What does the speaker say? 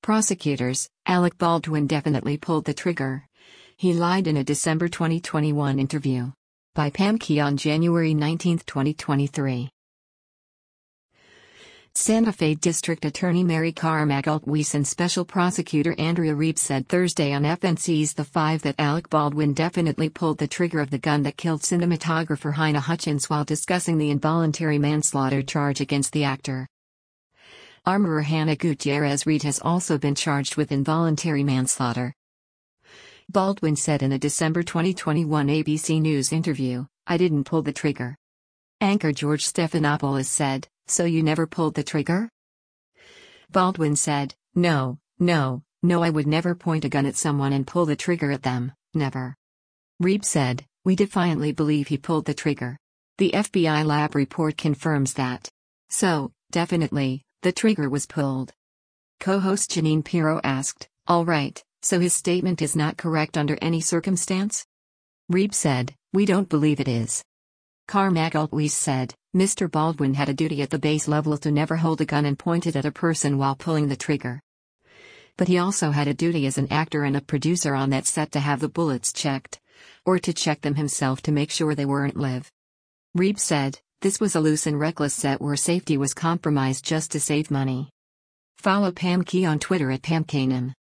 Prosecutors: Alec Baldwin definitely pulled the trigger. He lied in a December 2021 interview. By Pam Key on January 19, 2023. Santa Fe District Attorney Mary Carmack-Altwies and Special Prosecutor Andrea Reeves said Thursday on FNC's The Five that Alec Baldwin definitely pulled the trigger of the gun that killed cinematographer Halyna Hutchins while discussing the involuntary manslaughter charge against the actor. Armorer Hannah Gutierrez-Reed has also been charged with involuntary manslaughter. Baldwin said in a December 2021 ABC News interview, "I didn't pull the trigger." Anchor George Stephanopoulos said, "So you never pulled the trigger?" Baldwin said, No, I would never point a gun at someone and pull the trigger at them, never." Reeves said, "We defiantly believe he pulled the trigger. The FBI lab report confirms that. So, definitely, the trigger was pulled." Co-host Jeanine Pirro asked, "All right, so his statement is not correct under any circumstance?" Reeves said, "We don't believe it is." Carmack-Altwies said, "Mr. Baldwin had a duty at the base level to never hold a gun and point it at a person while pulling the trigger. But he also had a duty as an actor and a producer on that set to have the bullets checked. Or to check them himself to make sure they weren't live." Reeves said, "This was a loose and reckless set where safety was compromised just to save money." Follow Pam Key on Twitter at PamKnim.